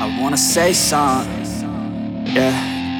I wanna say something, yeah.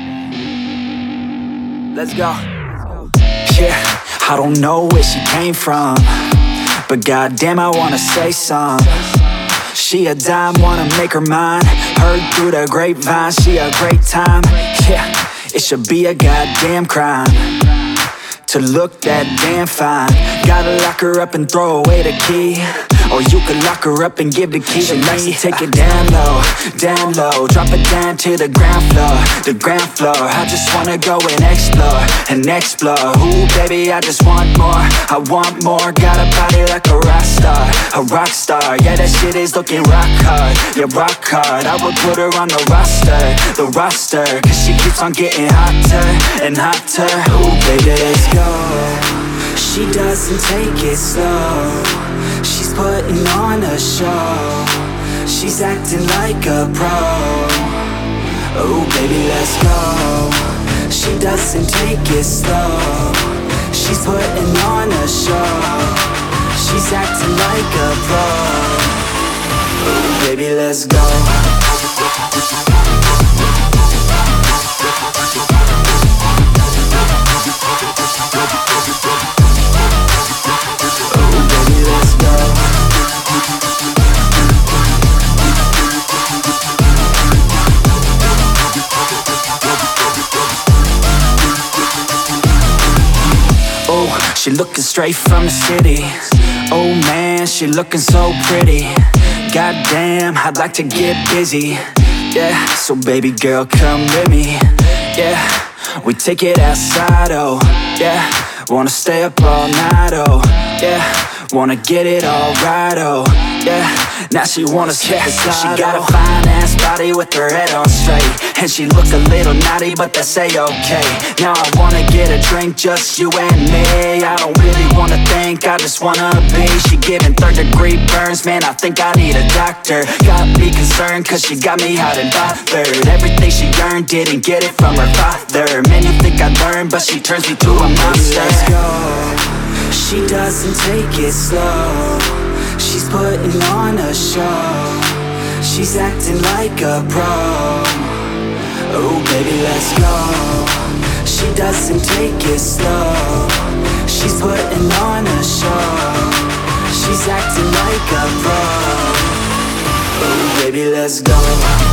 Let's go. Yeah, I don't know where she came from, but goddamn I wanna say something. She a dime, wanna make her mine. Heard through the grapevine, she a great time. Yeah, it should be a goddamn crime to look that damn fine. Gotta lock her up and throw away the key, or you could lock her up and give the key to me. Take it down low, drop it down to the ground floor, the ground floor. I just wanna go and explore, and explore. Ooh baby, I just want more, I want more. Got a body like a rock star, a rock star. Yeah, that shit is looking rock hard, yeah rock hard. I would put her on the roster, cause she keeps on getting hotter and hotter. Ooh baby, let's go. She doesn't take it slow, she's putting on a show. She's acting like a pro. Oh baby, let's go. She doesn't take it slow, she's putting on a show. She's acting like a pro. Oh baby, let's go. She looking straight from the city. Oh man, she looking so pretty. Goddamn, I'd like to get busy. Yeah, so baby girl, come with me. Yeah, we take it outside, oh yeah. Wanna stay up all night, oh yeah. Wanna get it all right, oh yeah. Now she wanna skip aside. She got a fine ass body with her head on straight, and she look a little naughty, but that's a-okay. Now I wanna get a drink, just you and me. I don't really wanna think, I just wanna be. She giving third-degree burns, man, I think I need a doctor. Got me concerned, cause she got me hot and bothered. Everything she earned, didn't get it from her father. Man, you think I learned, but she turns me to a monster. Let's go. She doesn't take it slow, she's putting on a show. She's acting like a pro. Oh baby, let's go. She doesn't take it slow, she's putting on a show. She's acting like a pro. Oh baby, let's go.